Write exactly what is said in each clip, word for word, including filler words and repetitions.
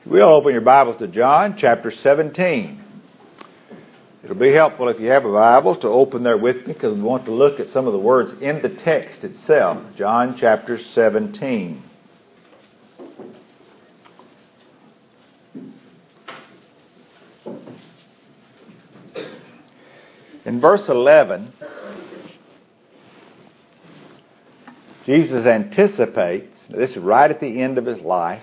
We'll open your Bibles to John chapter seventeen. It'll be helpful if you have a Bible to open there with me, because we want to look at some of the words in the text itself. John chapter seventeen. In verse eleven, Jesus anticipates, this is right at the end of his life,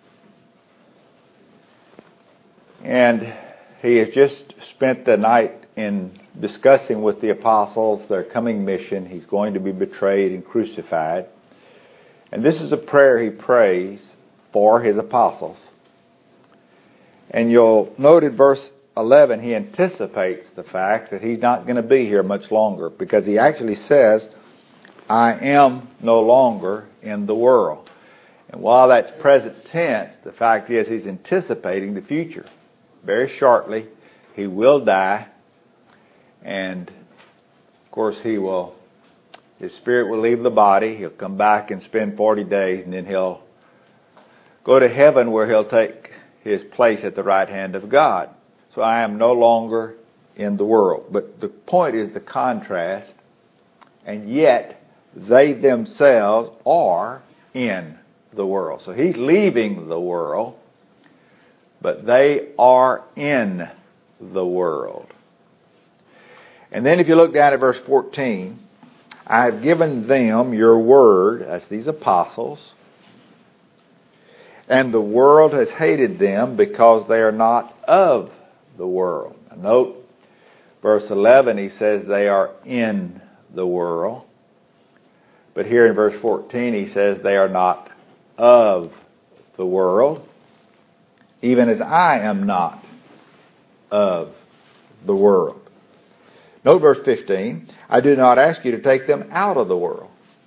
and he has just spent the night in discussing with the apostles their coming mission. He's going to be betrayed and crucified. And this is a prayer he prays for his apostles. And you'll note in verse eleven, he anticipates the fact that he's not going to be here much longer, because he actually says, I am no longer in the world. And while that's present tense, the fact is he's anticipating the future. Very shortly, he will die, and of course he will, his spirit will leave the body. He'll come back and spend forty days, and then he'll go to heaven, where he'll take his place at the right hand of God. So I am no longer in the world. But the point is the contrast, and yet they themselves are in the world. So he's leaving the world, but they are in the world. And then if you look down at verse fourteen, I have given them your word, that's these apostles, and the world has hated them because they are not of the world. Now note, verse eleven, he says they are in the world. But here in verse fourteen, he says they are not of the world, even as I am not of the world. Note verse fifteen, I do not ask you to take them out of the world.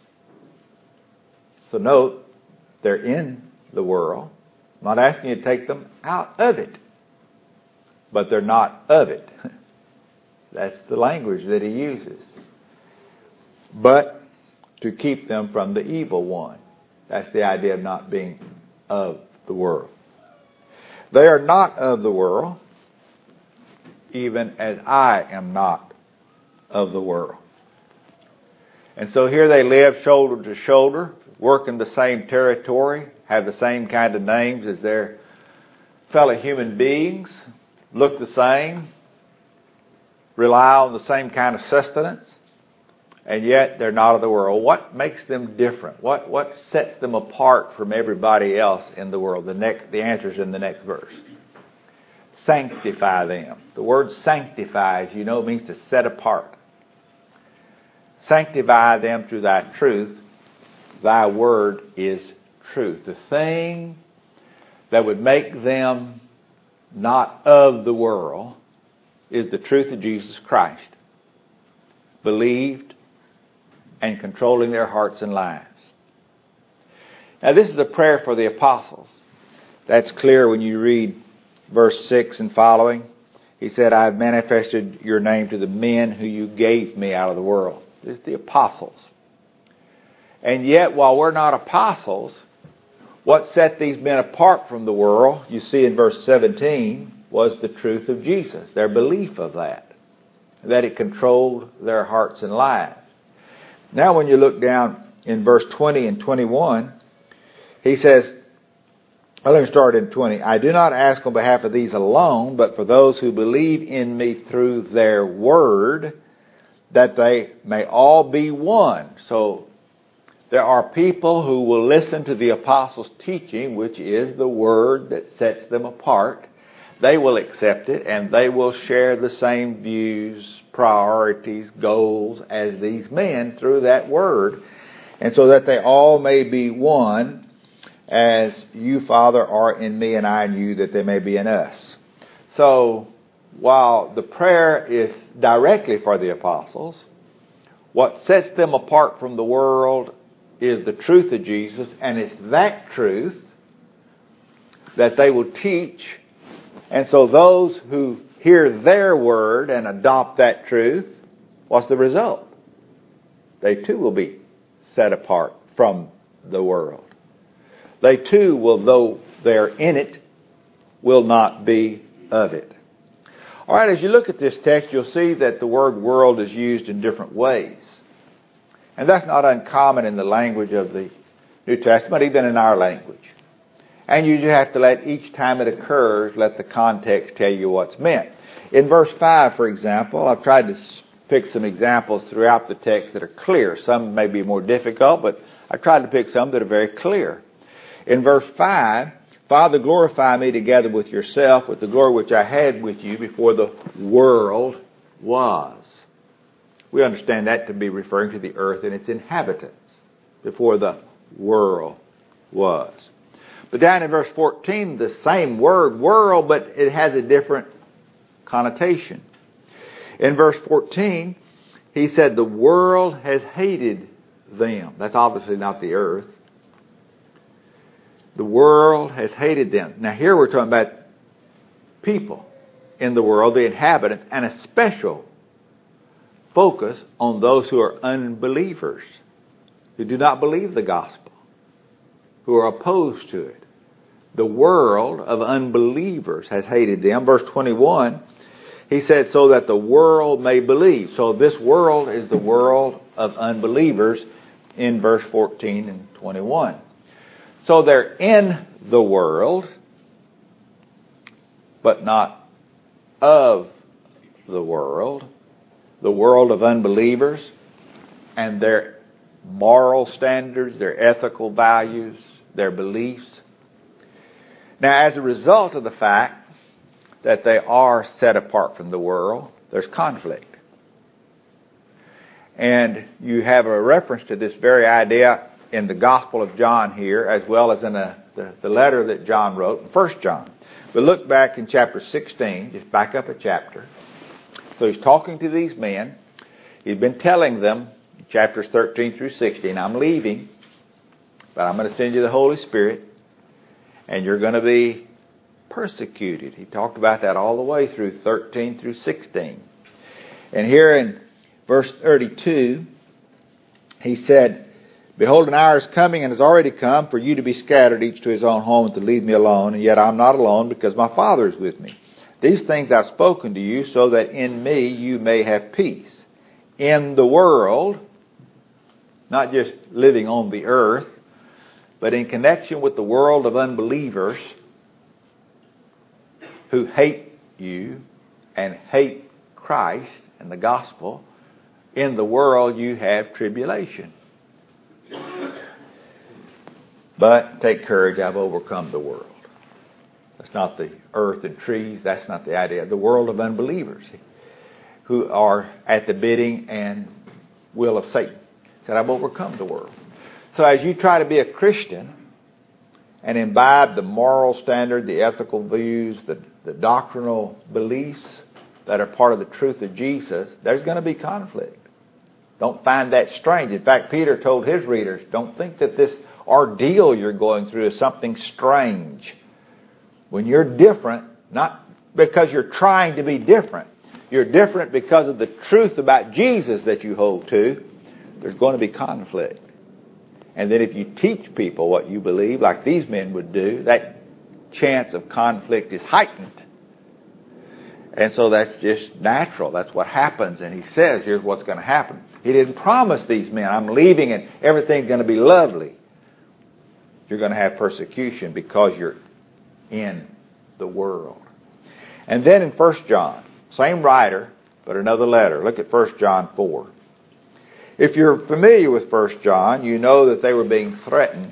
So note, they're in the world. I'm not asking you to take them out of it, but they're not of it. That's the language that he uses. But to keep them from the evil one. That's the idea of not being of the world. They are not of the world, even as I am not of the world. And so here they live shoulder to shoulder, work in the same territory, have the same kind of names as their fellow human beings, look the same, rely on the same kind of sustenance, and yet they're not of the world. What makes them different? What what sets them apart from everybody else in the world? The next, the answer is in the next verse. Sanctify them. The word sanctify, as you know, means to set apart. Sanctify them through thy truth. Thy word is truth. The thing that would make them not of the world is the truth of Jesus Christ, believed and controlling their hearts and lives. Now this is a prayer for the apostles. That's clear when you read verse six and following. He said, I have manifested your name to the men who you gave me out of the world. This is the apostles. And yet, while we're not apostles, what set these men apart from the world, you see in verse seventeen, was the truth of Jesus, their belief of that, that it controlled their hearts and lives. Now when you look down in verse twenty and twenty-one, he says, well, let me start in twenty. I do not ask on behalf of these alone, but for those who believe in me through their word, that they may all be one. So there are people who will listen to the apostles' teaching, which is the word that sets them apart. They will accept it, and they will share the same views, priorities, goals as these men through that word. And so that they all may be one, as you, Father, are in me and I in you, that they may be in us. So while the prayer is directly for the apostles, what sets them apart from the world is the truth of Jesus, and it's that truth that they will teach. And so those who hear their word and adopt that truth, what's the result? They too will be set apart from the world. They too will, though they're in it, will not be of it. All right, as you look at this text, you'll see that the word world is used in different ways. And that's not uncommon in the language of the New Testament, even in our language. And you just have to let each time it occurs, let the context tell you what's meant. In verse five, for example, I've tried to pick some examples throughout the text that are clear. Some may be more difficult, but I tried to pick some that are very clear. In verse five, Father, glorify me together with yourself, with the glory which I had with you before the world was. We understand that to be referring to the earth and its inhabitants, before the world was. But down in verse fourteen, the same word, world, but it has a different connotation. In verse fourteen, he said, the world has hated them. That's obviously not the earth. The world has hated them. Now here we're talking about people in the world, the inhabitants, and a special focus on those who are unbelievers, who do not believe the gospel, who are opposed to it. The world of unbelievers has hated them. Verse twenty-one, he said, so that the world may believe. So this world is the world of unbelievers in verse fourteen and twenty-one. So they're in the world, but not of the world. The world of unbelievers and their moral standards, their ethical values, their beliefs. Now, as a result of the fact that they are set apart from the world, there's conflict. And you have a reference to this very idea in the Gospel of John here, as well as in a, the, the letter that John wrote in First John. But look back in chapter sixteen, just back up a chapter. So he's talking to these men. He's been telling them, chapters thirteen through sixteen, I'm leaving, but I'm going to send you the Holy Spirit, and you're going to be persecuted. He talked about that all the way through thirteen through sixteen. And here in verse thirty-two, he said, behold, an hour is coming and has already come for you to be scattered, each to his own home, and to leave me alone. And yet I'm not alone, because my Father is with me. These things I've spoken to you, so that in me you may have peace. In the world, not just living on the earth, but in connection with the world of unbelievers who hate you and hate Christ and the gospel, in the world you have tribulation. But take courage, I've overcome the world. That's not the earth and trees. That's not the idea. The world of unbelievers who are at the bidding and will of Satan. He said, I've overcome the world. So as you try to be a Christian and imbibe the moral standard, the ethical views, the, the doctrinal beliefs that are part of the truth of Jesus, there's going to be conflict. Don't find that strange. In fact, Peter told his readers, don't think that this ordeal you're going through is something strange. When you're different, not because you're trying to be different, you're different because of the truth about Jesus that you hold to, there's going to be conflict. And then if you teach people what you believe, like these men would do, that chance of conflict is heightened. And so that's just natural. That's what happens. And he says, here's what's going to happen. He didn't promise these men, I'm leaving and everything's going to be lovely. You're going to have persecution because you're in the world. And then in First John, same writer, but another letter. Look at First John four. If you're familiar with First John, you know that they were being threatened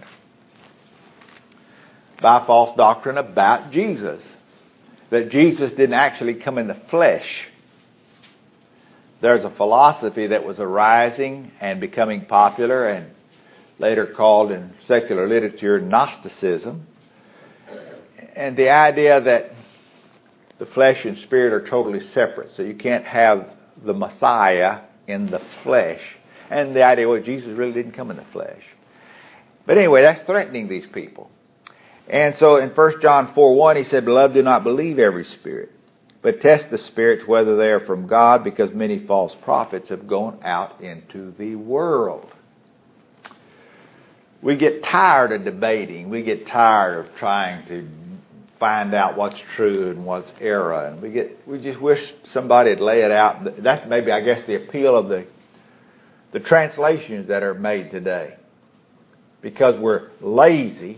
by false doctrine about Jesus. That Jesus didn't actually come in the flesh. There's a philosophy that was arising and becoming popular and later called in secular literature Gnosticism. And the idea that the flesh and spirit are totally separate. So you can't have the Messiah in the flesh. And the idea, well, Jesus really didn't come in the flesh. But anyway, that's threatening these people. And so in First John four one, he said, beloved, do not believe every spirit, but test the spirits whether they are from God, because many false prophets have gone out into the world. We get tired of debating. We get tired of trying to find out what's true and what's error. And we get we just wish somebody would lay it out. That's maybe, I guess, the appeal of the the translations that are made today. Because we're lazy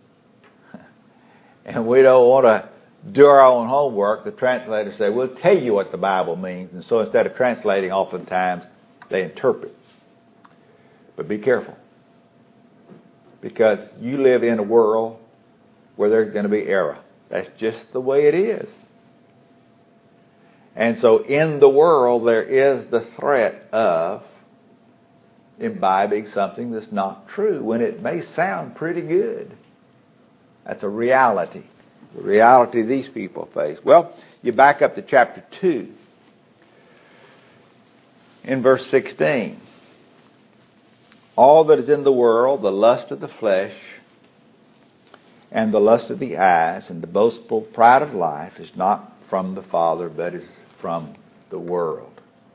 and we don't want to do our own homework, the translators say, we'll tell you what the Bible means. And so instead of translating, oftentimes they interpret. But be careful. Because you live in a world where there's going to be error. That's just the way it is. And so in the world there is the threat of imbibing something that's not true when it may sound pretty good. That's a reality. The reality these people face. Well, you back up to chapter two. In verse sixteen. All that is in the world, the lust of the flesh, and the lust of the eyes, and the boastful pride of life, is not from the Father, but is from the world.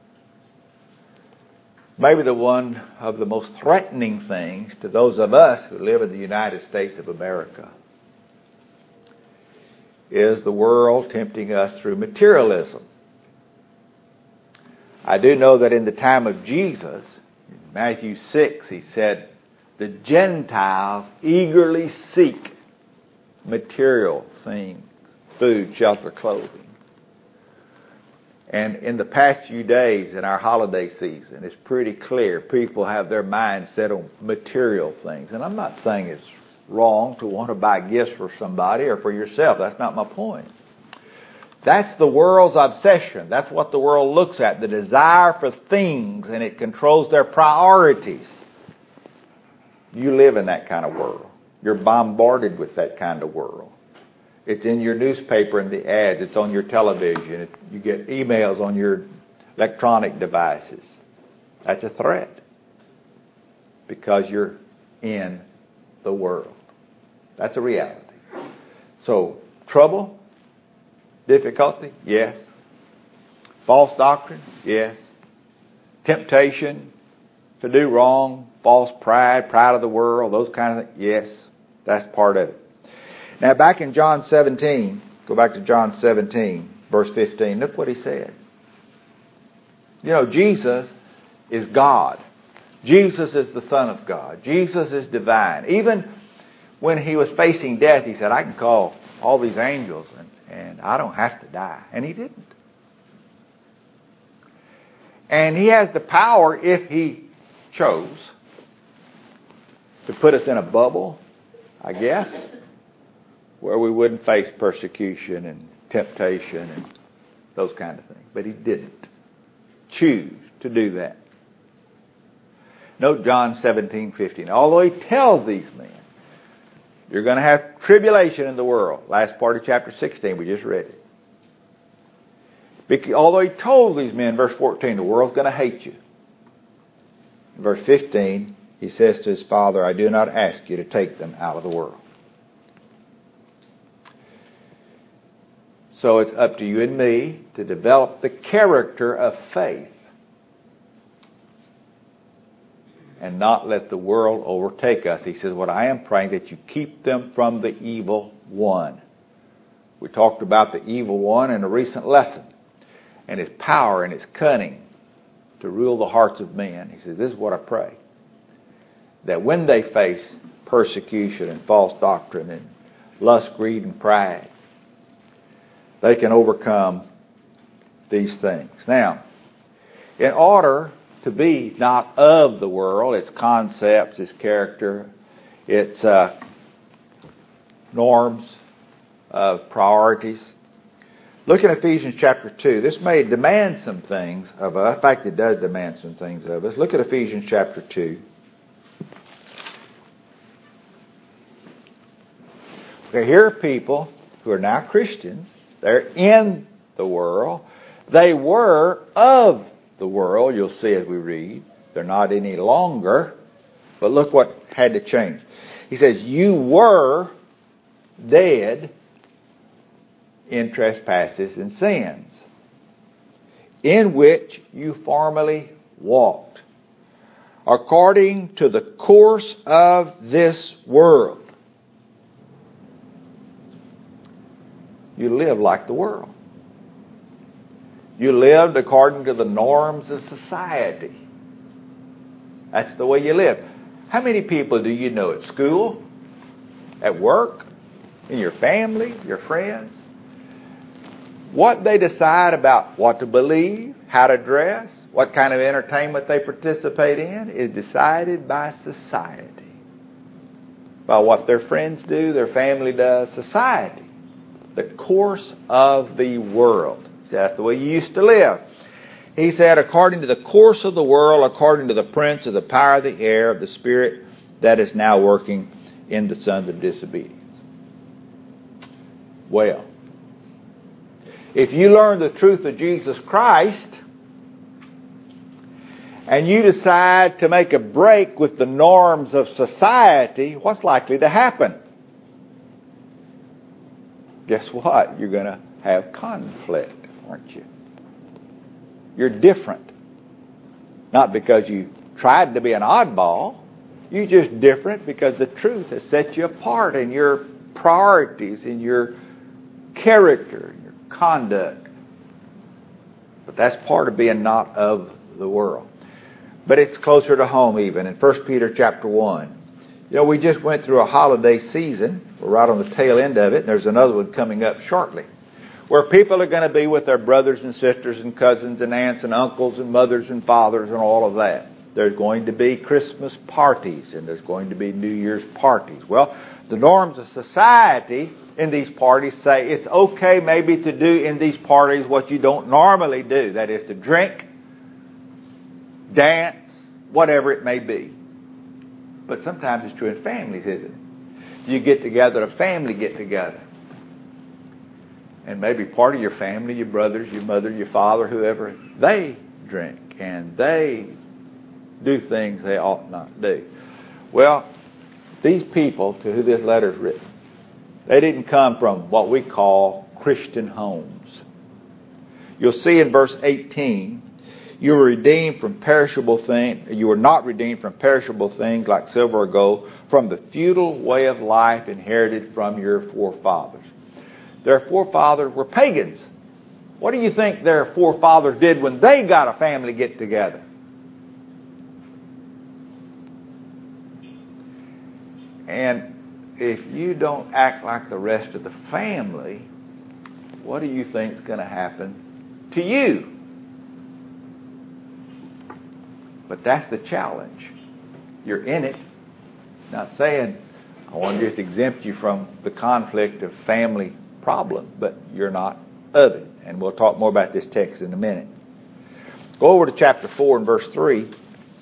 Maybe the one of the most threatening things to those of us who live in the United States of America is the world tempting us through materialism. I do know that in the time of Jesus, in Matthew six, he said, the Gentiles eagerly seek material things, food, shelter, clothing. And in the past few days in our holiday season, it's pretty clear people have their minds set on material things. And I'm not saying it's wrong to want to buy gifts for somebody or for yourself. That's not my point. That's the world's obsession. That's what the world looks at, the desire for things, and it controls their priorities. You live in that kind of world. You're bombarded with that kind of world. It's in your newspaper and the ads. It's on your television. It, you get emails on your electronic devices. That's a threat because you're in the world. That's a reality. So, trouble, difficulty, yes. False doctrine, yes. Temptation to do wrong, false pride, pride of the world, those kind of things, yes. That's part of it. Now back in John seventeen, go back to John seventeen, verse fifteen. Look what he said. You know, Jesus is God. Jesus is the Son of God. Jesus is divine. Even when he was facing death, he said, I can call all these angels and, and I don't have to die. And he didn't. And he has the power, if he chose, to put us in a bubble, I guess, where we wouldn't face persecution and temptation and those kind of things. But he didn't choose to do that. Note John seventeen fifteen. Although he tells these men, you're going to have tribulation in the world. Last part of chapter sixteen, we just read it. Because, although he told these men, verse fourteen, the world's going to hate you. In verse fifteen, he says to his Father, I do not ask you to take them out of the world. So it's up to you and me to develop the character of faith and not let the world overtake us. He says, what I am praying that you keep them from the evil one. We talked about the evil one in a recent lesson and his power and his cunning to rule the hearts of men. He says, this is what I pray. That when they face persecution and false doctrine and lust, greed, and pride, they can overcome these things. Now, in order to be not of the world, its concepts, its character, its uh, norms, uh, priorities. Look at Ephesians chapter two. This may demand some things of us. In fact, it does demand some things of us. Look at Ephesians chapter two. Okay, here are people who are now Christians. They're in the world. They were of the world, you'll see as we read. They're not any longer. But look what had to change. He says, you were dead in trespasses and sins, in which you formerly walked, according to the course of this world. you live like the world. You lived according to the norms of society. That's the way you live. How many people do you know at school, at work, in your family, your friends? What they decide about what to believe, how to dress, what kind of entertainment they participate in is decided by society. By what their friends do, their family does, society. The course of the world. See, that's the way you used to live. He said, according to the course of the world, according to the prince of the power of the air, of the spirit that is now working in the sons of disobedience. Well, if you learn the truth of Jesus Christ and you decide to make a break with the norms of society, what's likely to happen? Guess what? You're going to have conflict, aren't you? You're different. Not because you tried to be an oddball. You're just different because the truth has set you apart in your priorities, in your character, in your conduct. But that's part of being not of the world. But it's closer to home even. In First Peter chapter one. You know, we just went through a holiday season. We're right on the tail end of it. And there's another one coming up shortly. Where people are going to be with their brothers and sisters and cousins and aunts and uncles and mothers and fathers and all of that. There's going to be Christmas parties and there's going to be New Year's parties. Well, the norms of society in these parties say it's okay maybe to do in these parties what you don't normally do. That is to drink, dance, whatever it may be. But sometimes it's true in families, isn't it? You get together, a family get together. And maybe part of your family, your brothers, your mother, your father, whoever, they drink and they do things they ought not do. Well, these people to who this letter is written, they didn't come from what we call Christian homes. You'll see in verse eighteen, you were redeemed from perishable things. You were not redeemed from perishable things like silver or gold, from the futile way of life inherited from your forefathers. Their forefathers were pagans. What do you think their forefathers did when they got a family get together? And if you don't act like the rest of the family, what do you think is going to happen to you? But that's the challenge. You're in it. Not saying I want to just exempt you from the conflict of family problem, but you're not of it. And we'll talk more about this text in a minute. Go over to chapter four and verse three.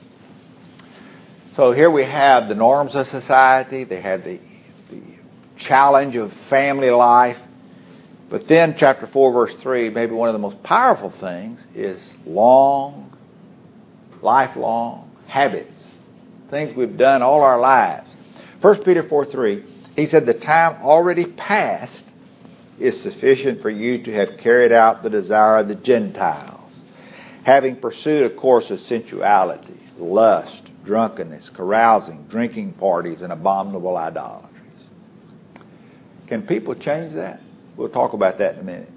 So here we have the norms of society. They have the, the challenge of family life. But then chapter four, verse three, maybe one of the most powerful things is long, lifelong habits. Things we've done all our lives. First Peter four three, he said, the time already past is sufficient for you to have carried out the desire of the Gentiles, having pursued a course of sensuality, lust, drunkenness, carousing, drinking parties, and abominable idolatries. Can people change that? We'll talk about that in a minute.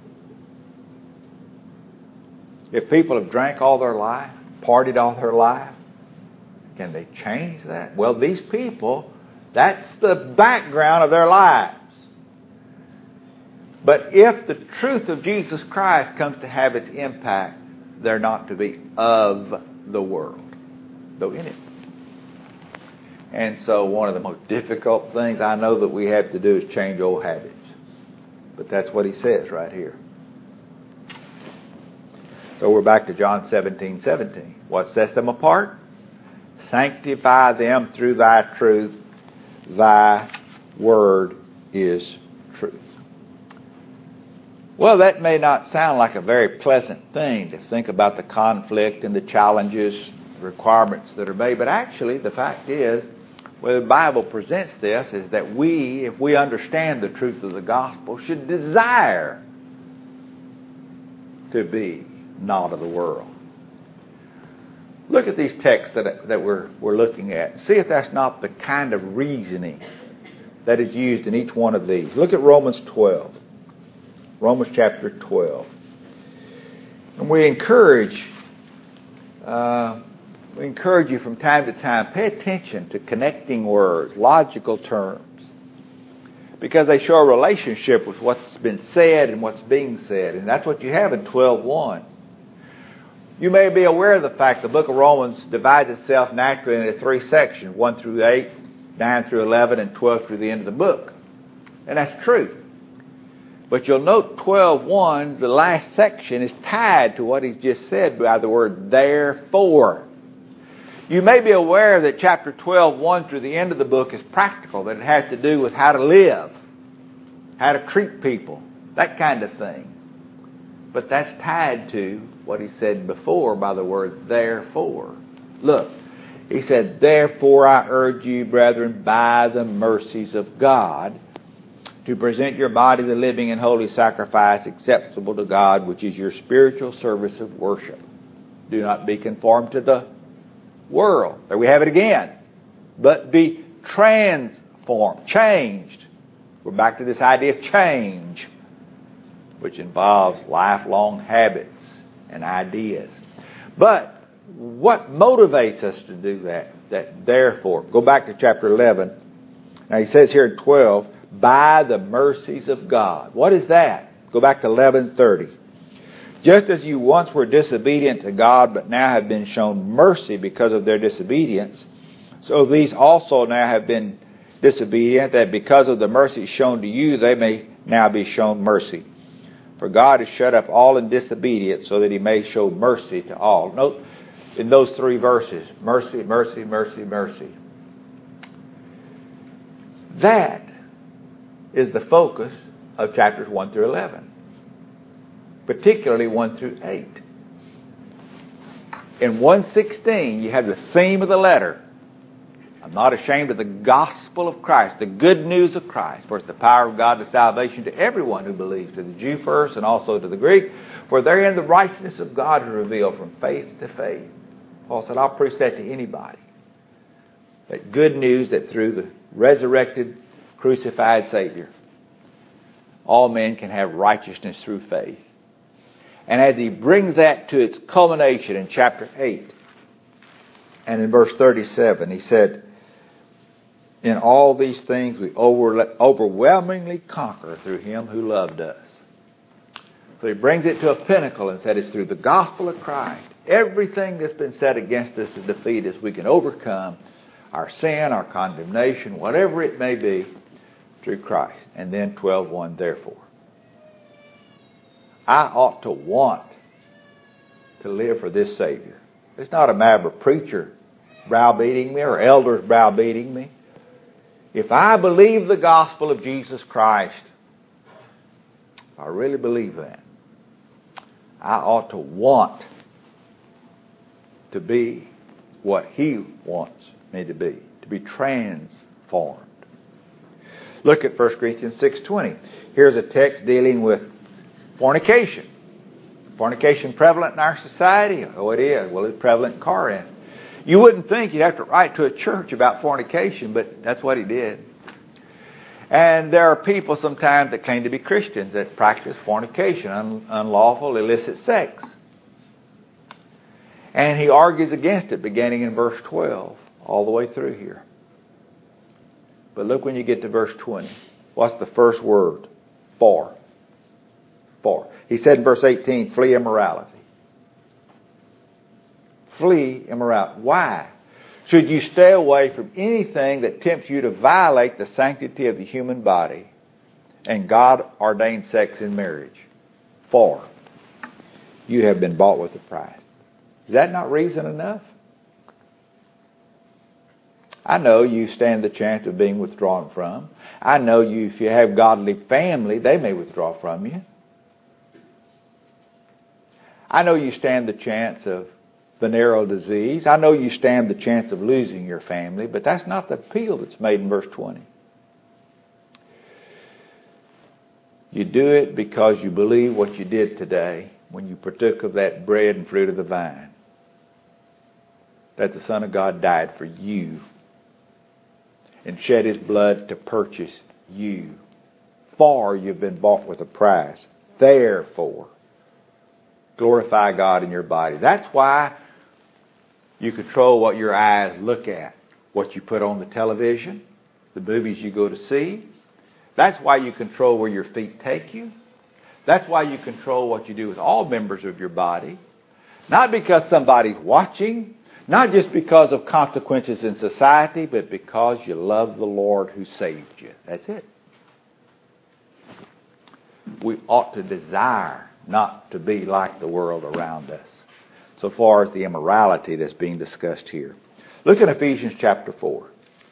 If people have drank all their life, partied all their life, can they change that? Well, these people, that's the background of their lives. But if the truth of Jesus Christ comes to have its impact, they're not to be of the world, though in it. And so one of the most difficult things I know that we have to do is change old habits. But that's what he says right here. So we're back to John seventeen seventeen. What sets them apart? Sanctify them through thy truth. Thy word is truth. Well, that may not sound like a very pleasant thing to think about the conflict and the challenges, requirements that are made. But actually, the fact is, where the Bible presents this is that we, if we understand the truth of the gospel, should desire to be not of the world. Look at these texts that, that we're, we're looking at. See if that's not the kind of reasoning that is used in each one of these. Look at Romans twelve. Romans chapter twelve. And we encourage, uh, we encourage you from time to time, pay attention to connecting words, logical terms, because they show a relationship with what's been said and what's being said. And that's what you have in twelve one. You may be aware of the fact the book of Romans divides itself naturally into three sections, one through eight, nine through eleven, and twelve through the end of the book. And that's true. But you'll note twelve one, the last section, is tied to what he's just said by the word therefore. You may be aware that chapter twelve one through the end of the book is practical, that it has to do with how to live, how to treat people, that kind of thing. But that's tied to what he said before by the word therefore. Look, he said, therefore I urge you, brethren, by the mercies of God, to present your body the living and holy sacrifice acceptable to God, which is your spiritual service of worship. Do not be conformed to the world. There we have it again. But be transformed, changed. We're back to this idea of change, which involves lifelong habits and ideas. But what motivates us to do that? That therefore, go back to chapter eleven. Now he says here in twelve, by the mercies of God. What is that? Go back to eleven thirty. Just as you once were disobedient to God, but now have been shown mercy because of their disobedience, so these also now have been disobedient, that because of the mercy shown to you, they may now be shown mercy. For God has shut up all in disobedience, so that he may show mercy to all. Note in those three verses, mercy, mercy, mercy, mercy. That is the focus of chapters one through eleven. Particularly one through eight. In one sixteen, you have the theme of the letter. I'm not ashamed of the gospel of Christ, the good news of Christ. For it's the power of God to salvation to everyone who believes, to the Jew first and also to the Greek. For therein the righteousness of God is revealed from faith to faith. Paul said, I'll preach that to anybody. That good news that through the resurrected, crucified Savior, all men can have righteousness through faith. And as he brings that to its culmination in chapter eight and in verse thirty-seven, he said, in all these things we over, overwhelmingly conquer through him who loved us. So he brings it to a pinnacle and said it's through the gospel of Christ. Everything that's been said against us to defeat us, we can overcome our sin, our condemnation, whatever it may be, through Christ. And then twelve one, therefore. I ought to want to live for this Savior. It's not a matter of a preacher browbeating me or elders browbeating me. If I believe the gospel of Jesus Christ, if I really believe that, I ought to want to be what he wants me to be, to be transformed. Look at First Corinthians six twenty. Here's a text dealing with fornication. Fornication prevalent in our society? Oh, it is. Well, it's prevalent in Corinth. You wouldn't think you'd have to write to a church about fornication, but that's what he did. And there are people sometimes that claim to be Christians that practice fornication, un- unlawful, illicit sex. And he argues against it beginning in verse twelve, all the way through here. But look when you get to verse twenty. What's the first word? For. For. He said in verse eighteen, flee immorality. Flee immorality. Why? Should you stay away from anything that tempts you to violate the sanctity of the human body and God-ordained sex in marriage? For you have been bought with a price. Is that not reason enough? I know you stand the chance of being withdrawn from. I know you, if you have godly family, they may withdraw from you. I know you stand the chance of venereal disease. I know you stand the chance of losing your family, but that's not the appeal that's made in verse twenty. You do it because you believe what you did today when you partook of that bread and fruit of the vine. That the Son of God died for you and shed his blood to purchase you. For you've been bought with a price. Therefore, glorify God in your body. That's why you control what your eyes look at, what you put on the television, the movies you go to see. That's why you control where your feet take you. That's why you control what you do with all members of your body. Not because somebody's watching, not just because of consequences in society, but because you love the Lord who saved you. That's it. We ought to desire not to be like the world around us, so far as the immorality that's being discussed here. Look at Ephesians chapter four.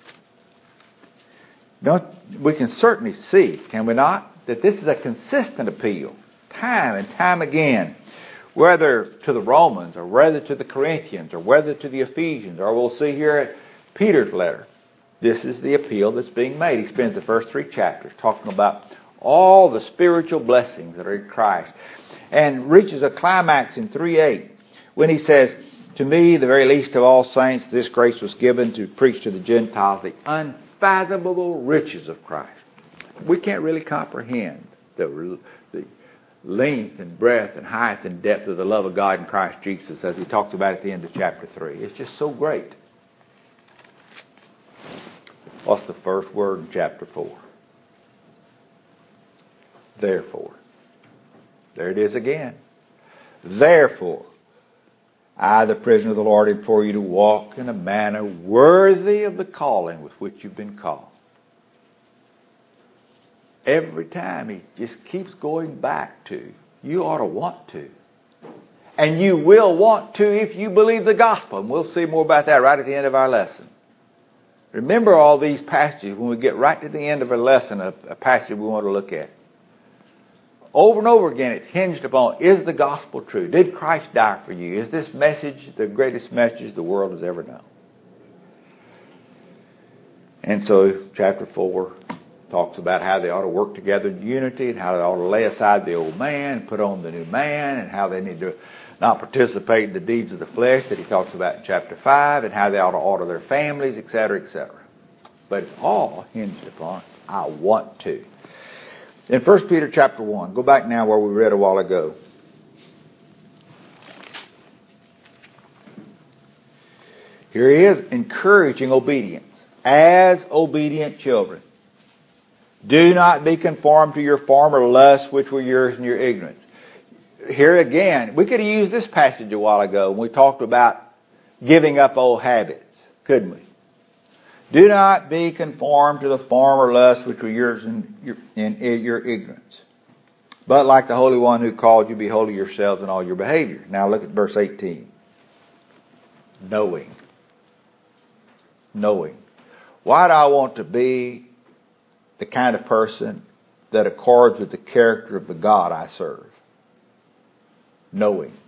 Don't, we can certainly see, can we not, that this is a consistent appeal, time and time again, whether to the Romans or whether to the Corinthians or whether to the Ephesians, or we'll see here at Peter's letter. This is the appeal that's being made. He spends the first three chapters talking about all the spiritual blessings that are in Christ, and reaches a climax in three eight when he says, to me, the very least of all saints, this grace was given to preach to the Gentiles the unfathomable riches of Christ. We can't really comprehend the, the length and breadth and height and depth of the love of God in Christ Jesus, as he talks about at the end of chapter three. It's just so great. What's the first word in chapter four? Therefore. There it is again. Therefore, I, the prisoner of the Lord, implore you to walk in a manner worthy of the calling with which you've been called. Every time he just keeps going back to, you ought to want to. And you will want to if you believe the gospel. And we'll see more about that right at the end of our lesson. Remember all these passages when we get right to the end of a lesson, a, a passage we want to look at. Over and over again, it's hinged upon, is the gospel true? Did Christ die for you? Is this message the greatest message the world has ever known? And so, chapter four talks about how they ought to work together in unity, and how they ought to lay aside the old man and put on the new man, and how they need to not participate in the deeds of the flesh that he talks about in chapter five, and how they ought to order their families, et cetera, et cetera. But it's all hinged upon, I want to. In First Peter chapter one, go back now where we read a while ago. Here he is encouraging obedience. As obedient children, do not be conformed to your former lusts which were yours in your ignorance. Here again, we could have used this passage a while ago when we talked about giving up old habits, couldn't we? Do not be conformed to the former lusts which were yours in your, in your ignorance. But like the Holy One who called you, be holy yourselves in all your behavior. Now look at verse eighteen. Knowing. Knowing. Why do I want to be the kind of person that accords with the character of the God I serve? Knowing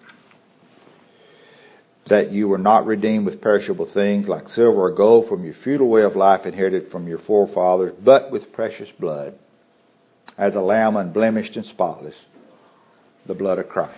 that you were not redeemed with perishable things like silver or gold from your futile way of life inherited from your forefathers, but with precious blood, as a lamb unblemished and spotless, the blood of Christ.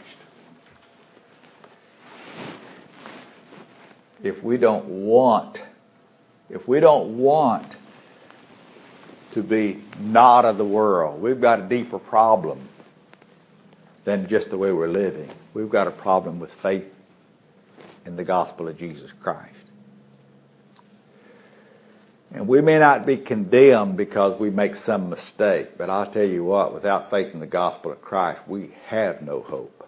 If we don't want, if we don't want to be not of the world, we've got a deeper problem than just the way we're living. We've got a problem with faith in the gospel of Jesus Christ. And we may not be condemned because we make some mistake, but I'll tell you what, without faith in the gospel of Christ, we have no hope.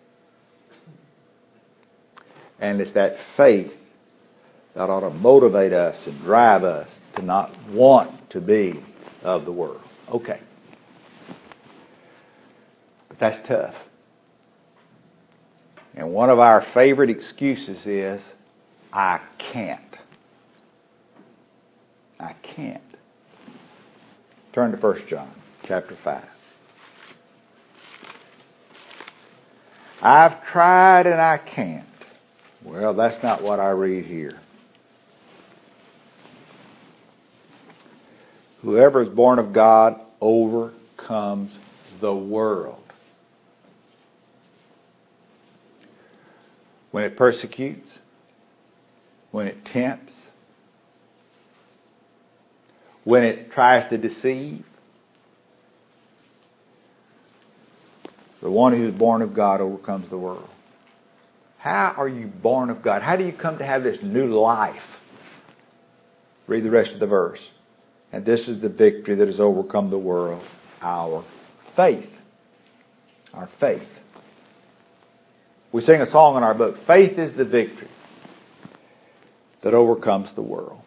And it's that faith that ought to motivate us and drive us to not want to be of the world. Okay. But that's tough. And one of our favorite excuses is, I can't. I can't. Turn to First John chapter five. I've tried and I can't. Well, that's not what I read here. Whoever is born of God overcomes the world. When it persecutes, when it tempts, when it tries to deceive, The one who is born of God overcomes the world. How are you born of God? How do you come to have this new life? Read the rest of the verse. And this is the victory that has overcome the world, our faith. Our faith. We sing a song in our book, faith is the victory that overcomes the world.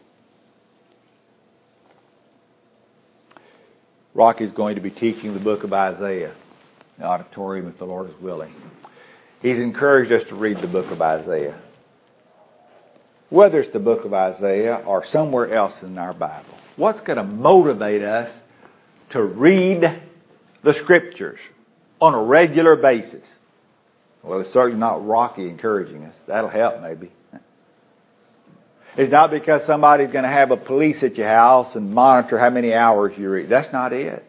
Rocky's going to be teaching the book of Isaiah in the auditorium if the Lord is willing. He's encouraged us to read the book of Isaiah. Whether it's the book of Isaiah or somewhere else in our Bible. What's going to motivate us to read the Scriptures on a regular basis? Well, it's certainly not Rocky encouraging us. That'll help maybe. It's not because somebody's going to have a police at your house and monitor how many hours you read. That's not it.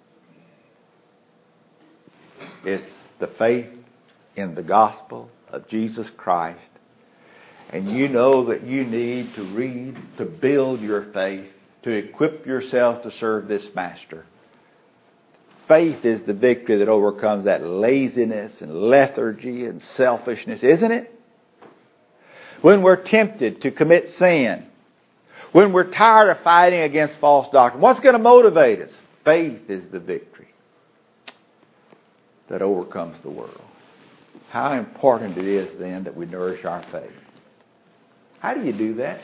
It's the faith in the gospel of Jesus Christ. And you know that you need to read to build your faith, to equip yourself to serve this master. Faith is the victory that overcomes that laziness and lethargy and selfishness, isn't it? When we're tempted to commit sin, when we're tired of fighting against false doctrine, what's going to motivate us? Faith is the victory that overcomes the world. How important it is then that we nourish our faith. How do you do that?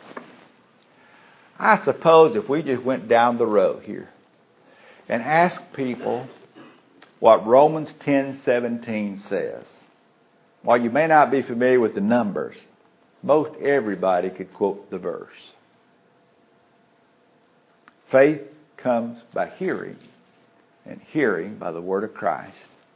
I suppose if we just went down the road here and asked people what Romans ten seventeen says, while you may not be familiar with the numbers, most everybody could quote the verse. Faith comes by hearing, and hearing by the word of Christ.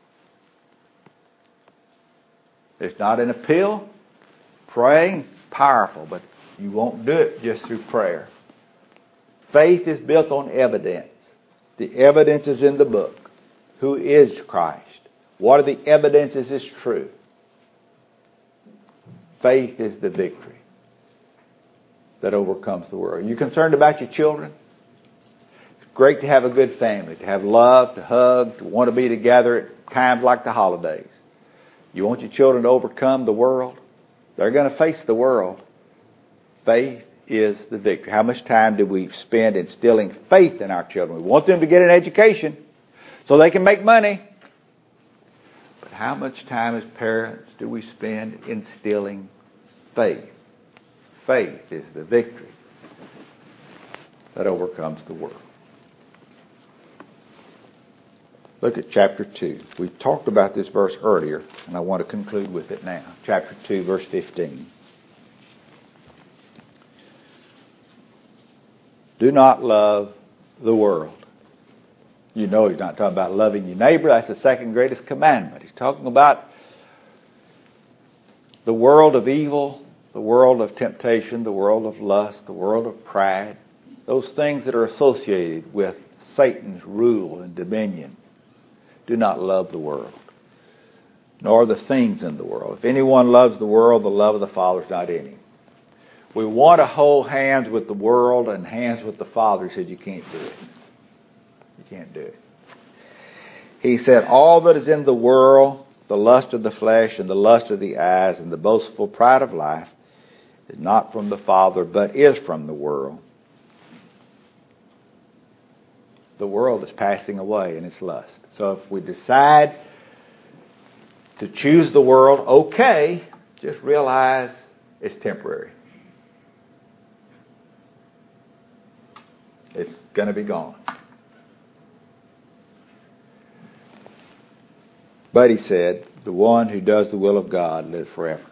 It's not an appeal. Praying, powerful, but you won't do it just through prayer. Faith is built on evidence. The evidence is in the book. Who is Christ? What are the evidences is true? Faith is the victory that overcomes the world. Are you concerned about your children? It's great to have a good family, to have love, to hug, to want to be together at times like the holidays. You want your children to overcome the world? They're going to face the world. Faith is the victory. How much time do we spend instilling faith in our children? We want them to get an education so they can make money. But how much time as parents do we spend instilling faith? Faith is the victory that overcomes the world. Look at chapter two. We talked about this verse earlier, and I want to conclude with it now. Chapter two, verse fifteen. Do not love the world. You know he's not talking about loving your neighbor. That's the second greatest commandment. He's talking about the world of evil, the world of temptation, the world of lust, the world of pride. Those things that are associated with Satan's rule and dominion. Do not love the world, nor the things in the world. If anyone loves the world, the love of the Father is not in him. We want to hold hands with the world and hands with the Father. He said, you can't do it. You can't do it. He said, all that is in the world, the lust of the flesh and the lust of the eyes and the boastful pride of life, is not from the Father, but is from the world. The world is passing away in its lust. So if we decide to choose the world, okay, just realize it's temporary. It's going to be gone. But he said, the one who does the will of God lives forever.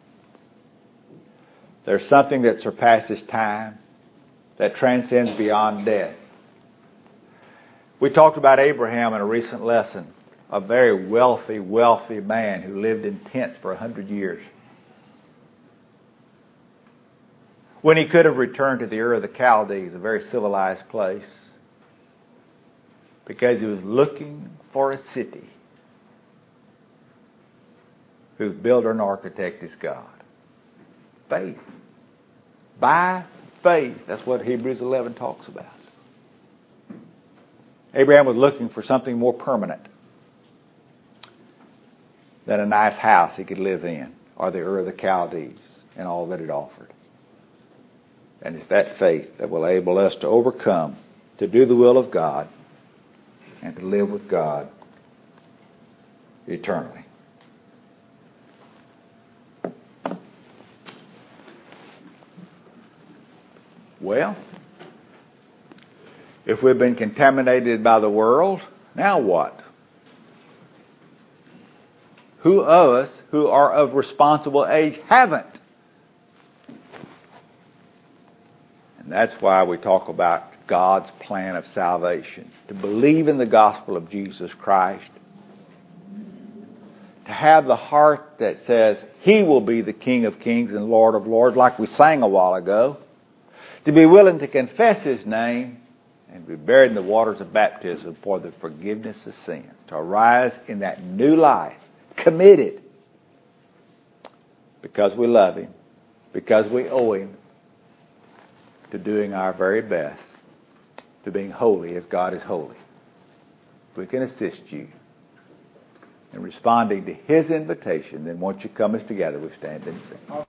There's something that surpasses time, that transcends beyond death. We talked about Abraham in a recent lesson, a very wealthy, wealthy man who lived in tents for a hundred years. When he could have returned to the Ur of the Chaldees, a very civilized place, because he was looking for a city whose builder and architect is God. Faith. By faith. That's what Hebrews eleven talks about. Abraham was looking for something more permanent. than a nice house he could live in, or the Ur of the Chaldees and all that it offered. And it's that faith that will enable us to overcome, to do the will of God, and to live with God eternally. Well, if we've been contaminated by the world, now what? Who of us who are of responsible age haven't? And that's why we talk about God's plan of salvation. To believe in the gospel of Jesus Christ. To have the heart that says He will be the King of kings and Lord of lords, like we sang a while ago. To be willing to confess His name and be buried in the waters of baptism for the forgiveness of sins. To arise in that new life, committed, because we love Him, because we owe Him, to doing our very best, to being holy as God is holy. We can assist you in responding to His invitation. Then once you come us together, we stand and sing.